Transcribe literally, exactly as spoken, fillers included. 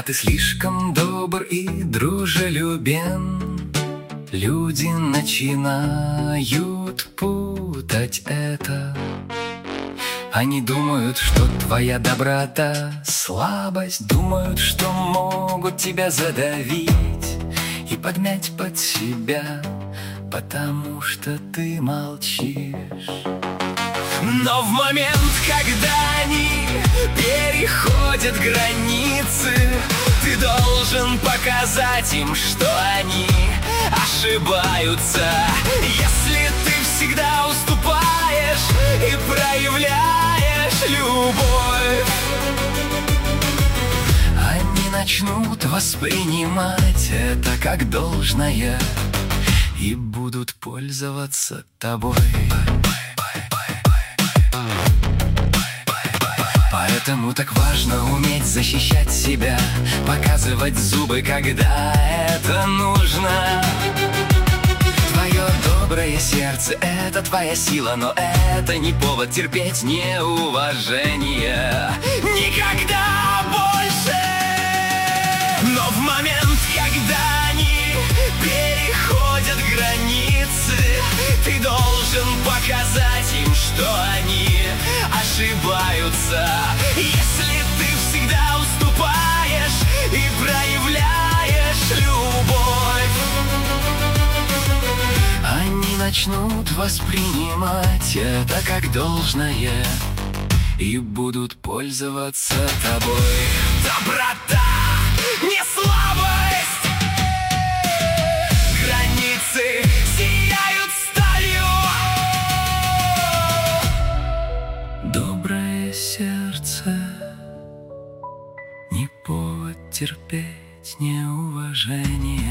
ты слишком добр и дружелюбен. Люди начинают путать это. Они думают, что твоя доброта — слабость, думают, что могут тебя задавить и подмять под себя, потому что ты молчишь. Но в момент, когда они переходят границы, ты должен показать им, что они ошибаются. Если ты всегда уступаешь и проявляешь любовь, они начнут воспринимать это как должное и будут пользоваться тобой. Поэтому так важно уметь защищать себя, показывать зубы, когда это нужно. Твое доброе сердце — это твоя сила, но это не повод терпеть неуважение никогда больше. Но в момент, когда они переходят границы, ты должен показать им, что они ошибаются. Если ты всегда уступаешь и проявляешь любовь, они начнут воспринимать это как должное и будут пользоваться тобой. Доброта не слабость, границы сияют сталью. Доброе сердце не повод терпеть неуважение.